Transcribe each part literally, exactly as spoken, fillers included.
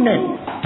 جون.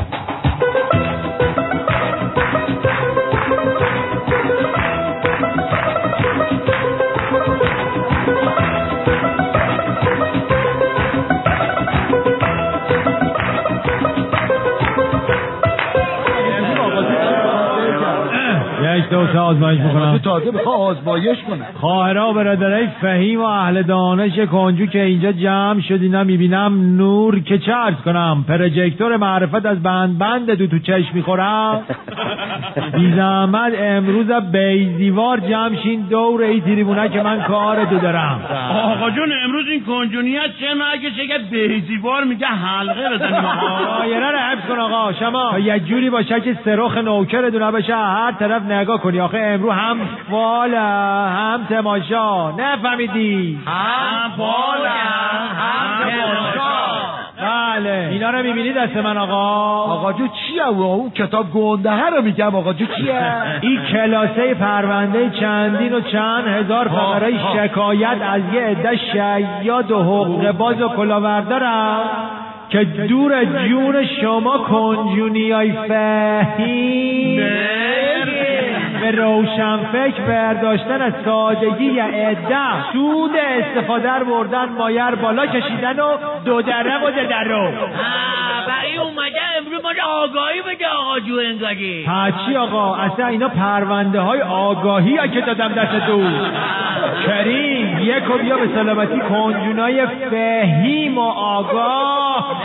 یک دو سه آزمایش بکنم. تازه بخواه آزمایش کنم. خواهرها برادرای فهیم و اهل دانش کنجو که اینجا جمع شدینا میبینم نور که چه عرض کنم، پروژکتور معرفت از بند بند دو تو چشم میخورم. بی زحمت امروز بیزیوار جمع شین دور ای تریبونه که من کار دو دارم. آقا جون امروز این کنجونیت چه اگه چه بیزیوار میگه حلقه بزنیم آقا. دایره رو حفظ کن آقا. شما یه جوری باشه که سرخ نوکر دونه بشه هر طرف نگاه کنی. آخه امروز هم فاله هم تماشا. نفهمیدی؟ هم فاله هم تماشا. بله اینا رو میبینی دست من آقا. آقا جو چیه و اون کتاب گنده رو میگم. آقا جو چیه؟ این کلاسه پرونده چندین و چند هزار فقرای شکایت از یه عده شیاد و حقوق باز و کلاوردارم که دور جون شما کنجونیای فهیم به روشن فکر برداشتن از سادگی یا عده سود استفاده رو بردن مایر بالا کشیدن و دو دره و دره رو. و این اومده امروز ما آگاهی بده آقا جو انگاری. پچی آقا اصلا اینا پرونده های آگاهی ها که دادم دست دو. کریم یک و بیا به سلامتی کنجونای فهیم و آگاه.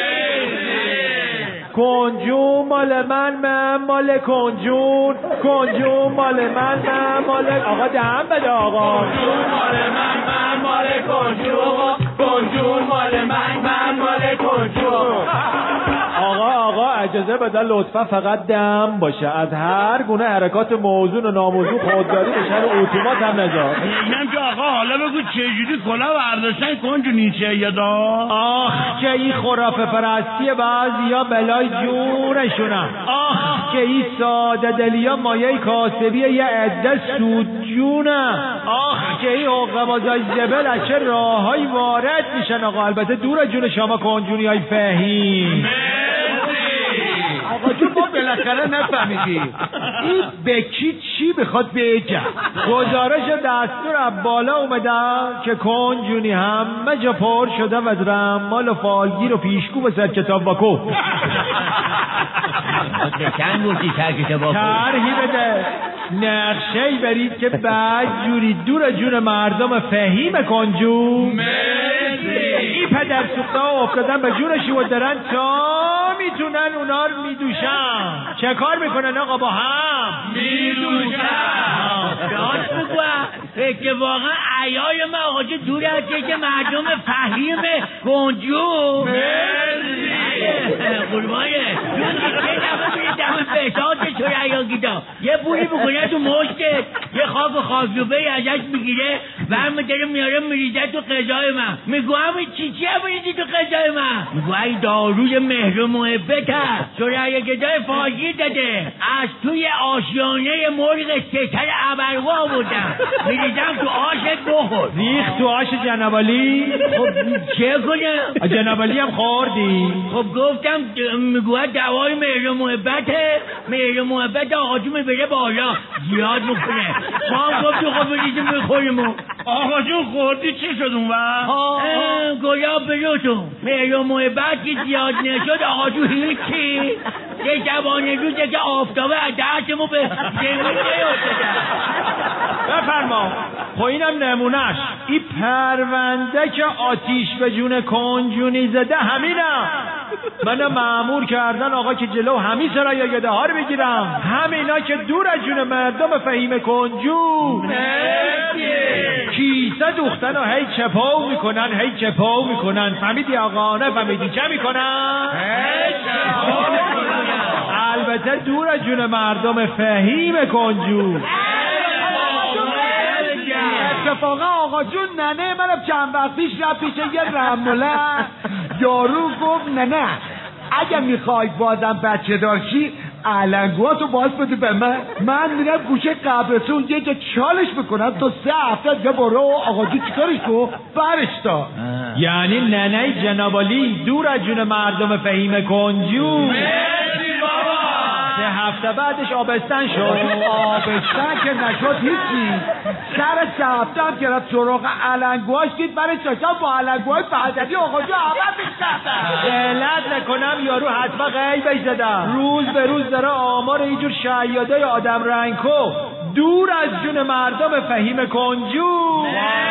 کنجون مال من من مال کنجون. کنجون مال من من مال آقا دهم بده آقا. کنجون مال من من مال کنجون. کنجون مال من من مال کنجون. آقا آقا اجازه بده لطفا فقط دم باشه. از هر گونه حرکات موزون و ناموزون خودداری بشه و اتومات هم نذار. اینم که آقا حالا بگو چجوری کلا برداشتن کنجو نیچه یدا. آخ که این خرافه پرستی بعضیا بلای جونشونم. آخ که این ساده دلیا مایه کاسبی یه عده سود جونم. آخ که این حقوق بازای زبل از چه راههایی وارد میشن. آقا البته دور جون شما کنجونی های فهیم. آقا جون ما بالاخره نفهمیدیم این بکی چی بخواد بگه. گزارش دستور از بالا اومدم که کنجونی همه جا پر شده و از رمال و فالگیر و پیشگو به سر کتاب واکو. چند گفتی سر کتاب واکو؟ ترهی بده نقشه‌ای برید که بعد جوری دور جون مردم فهیم کنجو. این پدر سوخته ها افتادن به جونشی و دارن تا میتونن اونا رو میدوشن. چه کار میکنن آقا با هم؟ میدوشن. راست بگو که واقعا عیای من آقا جو دور از که مردم فهیم کنجو. قربانه یه دفعه میره دم فساد شوره گیدا یه بوری بکنه تو مشکت یه خاک و خاکیوبهی ازش میگیره و همه داره میاره میریزه تو غذای من. میگو همین چی چی هم میریزی تو غذای من؟ میگو ای داروی مهر و محبت هست. شوره گیدای فاجی داده از توی آشیانه مرغ ستر ابروا بودم میریزم تو آشت بخور. ریخ تو آش جنابالی. خب چه کنم؟ جنابالی هم خوردی؟ خب گفتم میگوه دوای مهر و محبته. مهر و محبت آقا جو میبره بالا زیاد میکنه. ما هم گفتیم خب بریزیم بخوریم. آقا جون خوردی چی شد اون وقت؟ گلاب بلوتون مهر و محبت که زیاد نشد آقا جو هیچی. یه جوانه روزه که آفتابه از دستمو به زمین نیفتده. بفرما. خب اینم نمونش. این پرونده که آتیش به جون کنجونی زده همینم. منو مأمور کردن آقا که جلو همین سرای گده ها رو بگیرم. همینا که دور از جون مردم فهیم کنجو کیسه دوختن و هی چپاو میکنن هی چپاو میکنن. فهمیدی آقا؟ نه فهمیدی چه میکنن؟ هی چپاو میکنن. البته دور از جون مردم فهیم کنجو. اتفاقا آقا جون ننه منم چند وقت پیش رفت پیش یه رموله یارو گفت نه نه اگه میخوای بازم بچه دارشی علنگواتو باز بده به من، من میرم گوشه قبرستون یه جا چالش میکنم تا سه هفته دیگه برو آقا جو چیکارش کو برش تا. یعنی ننه جنابالی دور از جون مردم فهیم کنجو سه هفته بعدش آبستن شد. آبستن که نشد هیچی، سر سه هفته هم که رفت سراغ علنگواش دید برای چاشا با علنگوهای بعدنی آقا جو عوضش کردن. علت نکنم یارو حتما غیبش زدم. روز به روز داره آمار اینجور شیادای آدم رنگکو دور از جون مردم فهیم کنجو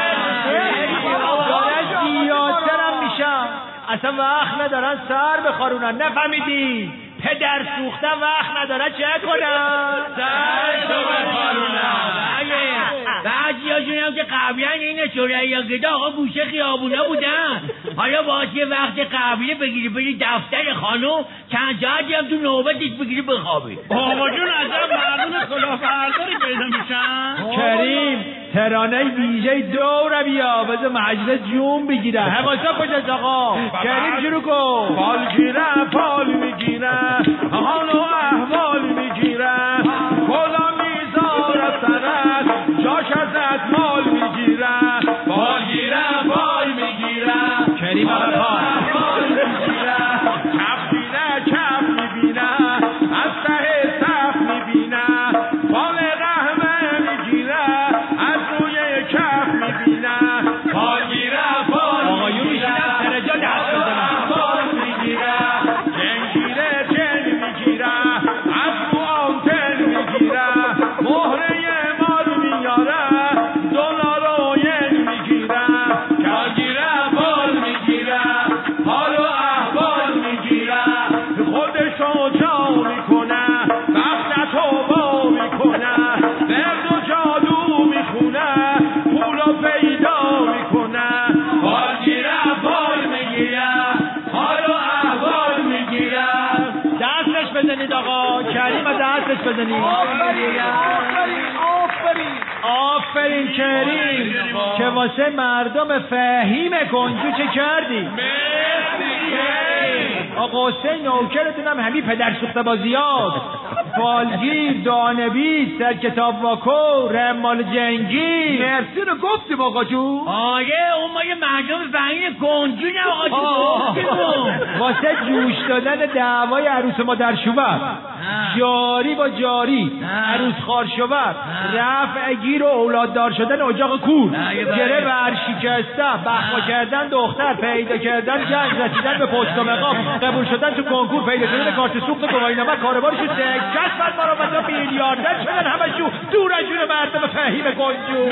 داره زیادتر هم میشم. اصلا وقت ندارن سر بخارونن. نفهمیدی؟ پدر سوخته وقت نداره چه کنن؟ سرشو بخارونن. بعضی هاشون هم که قبلا این شورای گدا آقا گوشه خیابونا بودن، حالا باید یه وقت قبلی بگیری بری دفتر خانم، چند ساعتی هم تو نوبتش بگیری بخوابی. آقا جون عجب مردم کلاهبرداری پیدا میشن. کریم ترانه ویژه دور بیا بذار مجلس جون بگیره. حواسا کجاست آقا؟ کریم شروع کن. پال گیره پال میگیره حال و احوال میگیره کلا میذاره سرت جاش ازت مال میگیره پال گیره پال میگیره کریم آقا پال میگیره کف گیره کف میبینه از ته صف میبینه پال قهمه میگیره از روی کف میبینه پال گیره پال آقایون میشینن سر جا دست بزنن. پال میگیره جنگیره جن میگیره از رو آنتن میگیره مهره مال میاره دلار و ین میگیره کارگیره بال میگیره حال و احوال میگیره خودشو جا میکنه وقتتو با میکنه برد و جادو میخونه پولو پیدا میکنه کارگیره بال میگیره حال و احوال میگیره. دستش بزنید آقا. کریم دستش بزنید. آفرین آفرین آفرین آفرین کریم که واسه مردم فهیم کنجو چه کردی؟ آقا حسین نوکرتونم همین پدر سوخته بازیات فالگیر دانویس در کتاب واکو رمال جنگی. مرسی رو گفتیم آقا جو. آره اون ما یه مردم فهیم کنجو نه آقا جو. واسه جوش دادن دعوای عروس ما در شوبر جاری با جاری عروس خار شوبر رفع گیر و اولاددار شدن اجاق کور گره برشکسته بخوا کردن دختر پیدا کردن جنگ رسیدن به پست و مقام قبول شدن تو کنکور پیدا شدن کارت سوخت گواهینامه کاربارشو سکس بعد برآمدن میلیاردر شدن همشون دور از جون مردم فهیم کنجو.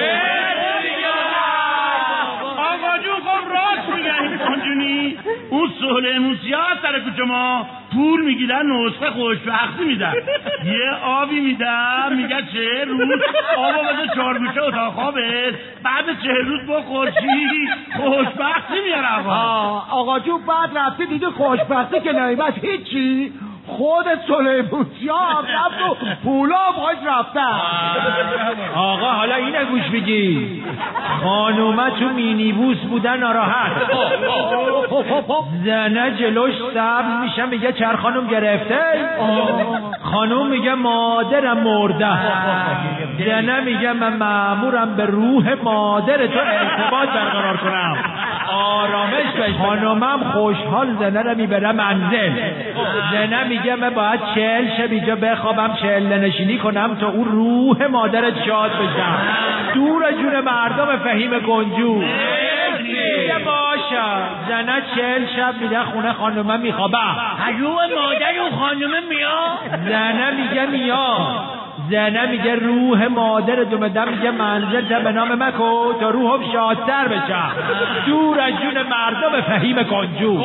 آقا جون خب راست میگن این کنجونی اون سهل موسیا سر کوچه ما پول میگیدن نسخه خوشبختی میدن یه آبی میدن میگه چه روز آبا بده چهار گوشه اتاق خوابت بعد چه روز با خورشید خوشبختی میاره. آقا آقا جو بعد رفته دیگه خوشبختی که نایمت هیچی خود سلیموسی ها هم رفت و پولا هم خواهش رفتن. آقا حالا اینه گوش بگی خانومه تو مینیبوس بودن ناراحت زنه جلوش سبز میشه میگه چر خانوم گرفته خانوم میگه مادرم مرده زنه میگه من مأمورم به روح مادر تو ارتباط برقرار کنم آرامش بشه. خانومم خوشحال زنه رو میبره منزل زنه میگه من باید چهل شب اینجا بخوابم چهل نشینی کنم تا اون روح مادرت شاد بشم دور جون مردم فهیم کنجو. میگه باشه زنه چهل شب میده خونه خانومه میخوابه روح مادر اون خانومه میاد زنه میگه میاد زنه میگه روح مادر دومدم میگه منزل ده به نام مکو تا روحم شادتر بشم دور از جون مردم فهیم کنجو.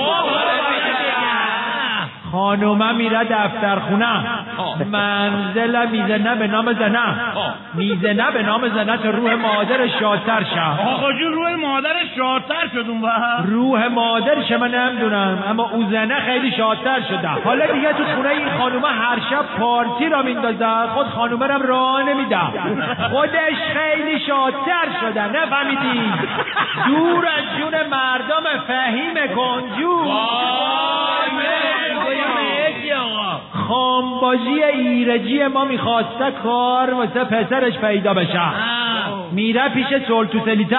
خانومه میره دفتر خونه منزل میزنه به نام زنه میزنه به نام زنه تا روح مادر شادتر شد. آقا جون روح مادر شادتر شد اون وقت روح مادرش من نمیدونم اما او زنه خیلی شادتر شده. حالا دیگه تو خونه این خانومه هر شب پارتی را میندازه خود خانومه رم راه نمیده خودش خیلی شادتر شده. نفهمیدی؟ دور از جون مردم فهیم کنجو. آقا خانباجی ایرجی ما میخواسته کار واسه پسرش پیدا بشه، میره پیش سلطوسلیته.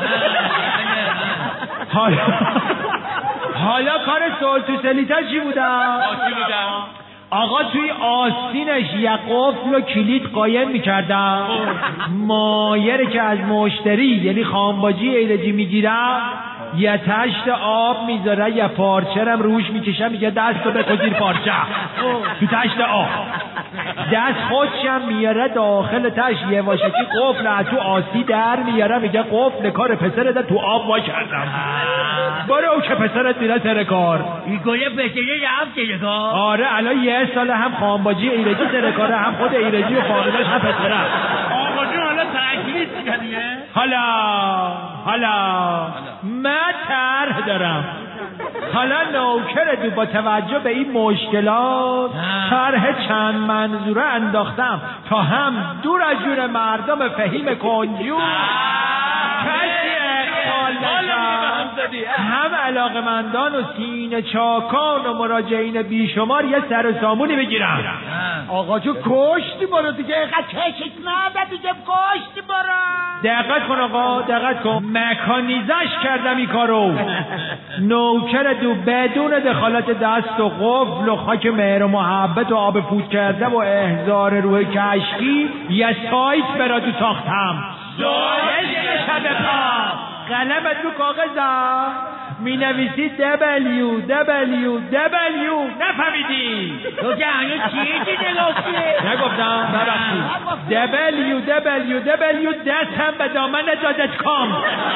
حالا حالا کار سلطوسلیته چی بودم؟ آقا توی آستینش یه قفل و کلید قایم میکردم، مایره که از مشتری یعنی خانباجی ایرجی میگیره یه تشت آب میذاره، یه پارچرم روش میکشه، میگه دستو بکن زیر پارچه تو تشت آب، دست خودشم میاره داخل تشت، یه واشکی قفل تو آستی در میاره، میگه قفل کار پسرت تو آب وا کردم، برو که پسرت میره سر کار. این گله پسره رفت سر کار؟ آره الان یه سال هم خانباجی ایرجی سر کاره، هم خود ایرجی و خانواده‌اش هم پسره. آقا جون حالا تکلیف چیه؟ حالا حالا من طرح دارم، حالا نوکر دو با توجه به این مشکلات طرح چند منظوره انداختم تا هم دور از جون مردم فهیم کنجور کسی اقبال نشه، هم علاقمندان و سینه چاکان و مراجعین بیشمار یه سر سامونی بگیرم. آقا جو کشتی برو دیگه، اینقدر کشک نده دیگه، کشتی برو. دقت کن آقا، دقت کن، مکانیزش کردم این کارو. نوکر دو بدون دخالت دست و قفل و خاک مهر و محبت و آب فوت کرده و احضار روح کشکی یه سایت برا تو ساختم. عشق شب پا قلمت رو کاغذم می نویسی دبلیو دبلیو دبلیو. نفهمیدی؟ تو که هنوز چیه چی نگفتی؟ نگفتم ببخشید. دبلیو دبلیو دبلیو دستم به دامن دادت کام.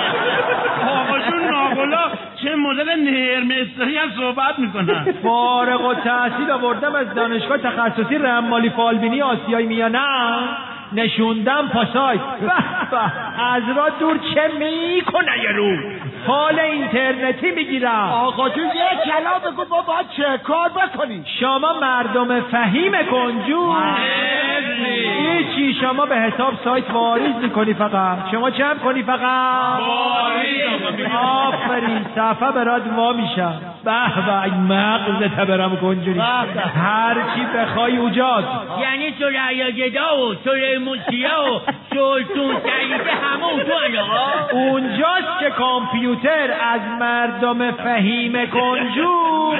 آقا جون ناقلا چه مدل نرمستری هم صحبت میکنن. فارغ التحصیل آوردم از دانشگاه تخصصی رمالی فالبینی آسیای میانه، نشوندم پاساج. از را دور چه میکنه یه رو حال اینترنتی میگیرم. آقا جون یه کلام بگو ما باید چه کار بکنیم؟ شما مردم فهیم کنجور هیچی، شما به حساب سایت واریز میکنی، فقط شما چه هم کنی؟ فقط واریز. آفرین، صفحه برات وا میشم. به به این مغزت برم کنجوری، هر چی بخوای اوجاد. یعنی سریا گدا و سره موسیا و سلطون سلیته همه اون تو آقا؟ اونجاست که کامپیوتر از مردم فهیم کنجور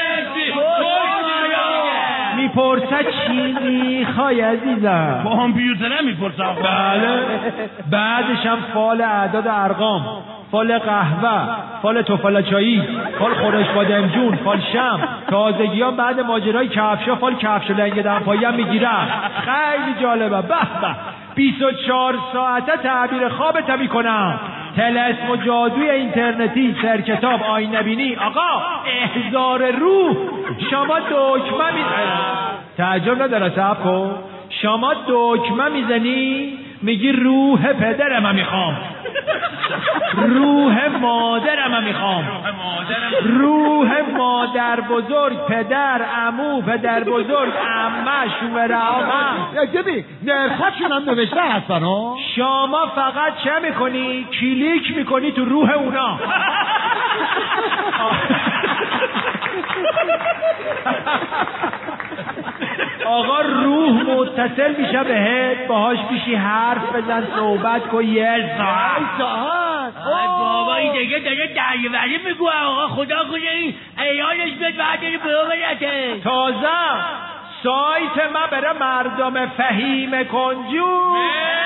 میپرسه چی میخوای عزیزم. کامپیوتره میپرسه؟ بله. بعدش هم فال اعداد ارقام، فال قهوه، فال توفاله چایی، فال خورش بادمجون، فال شم، تازگی ها بعد ماجرای کفشا فال کفش و لنگ دمپایی هم میگیرم. خیلی جالبه. به به بیست و چهار ساعته تعبیر خوابت میکنم. طلسم و جادوی اینترنتی، سرکتاب، آینه بینی، آقا احضار روح. شما دکمه میزنی، تعجب نداره، صبر کن، شما دکمه میزنی میگی روح پدرم میخوام، روح مادرم میخوام، روح مادر بزرگ، پدر، عمو، پدر بزرگ، عمه، شوهر عمه. ببین نرخاشون هم نوشته هستن ها. شما فقط چه میکنی؟ کلیک میکنی تو روح اونا. آقا روح متصل میشه بهت، باهاش پیشی حرف بزن، صحبت کن یه ساعت. آی بابا این دیگه داره دریوری میگو. آقا خدا کنه این ایالش بیاد بعد داری بروبرته. تازه سایت ما بره مردم فهیم کنجور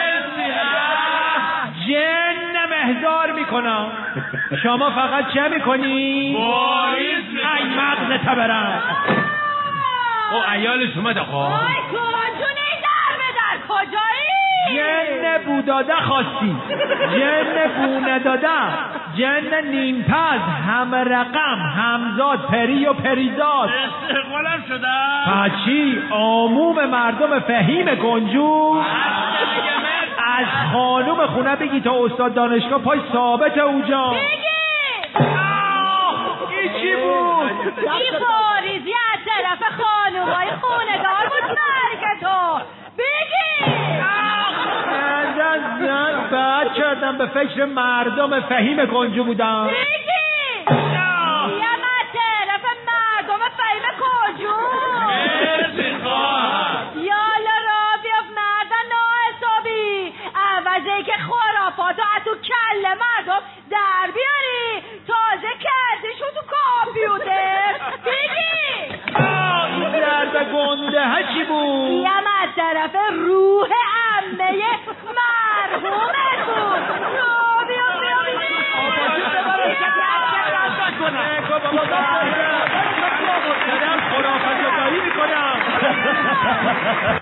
جن مهدار میکنم. شما فقط چه میکنی؟ واریز ای مغزت برم. او ایالش اومد آقا. وای کنجونه در به در کجایی؟ جن بوداده خواستی، جن بو نداده، جن نیمپز، هم رقم، همزاد، پری و پریزاد. استقبالم شدم. پچی عموم مردم فهیم کنجور از خانوم خونه بگی تا استاد دانشگاه پای ثابت اوجا. بگی این چی بود؟ این پاریزی از طرف خانومای خونه دار بود مرگ تو. بگی زن زن بعد کردم به فکر مردم فهیم کنجور بودم. بگی یه من طرف مردم فهیم کنجور. گنده چی بود؟ دیم از طرف روح عمه مرحومت بود. رو بیا بیا بیا خرافت داری میکنم.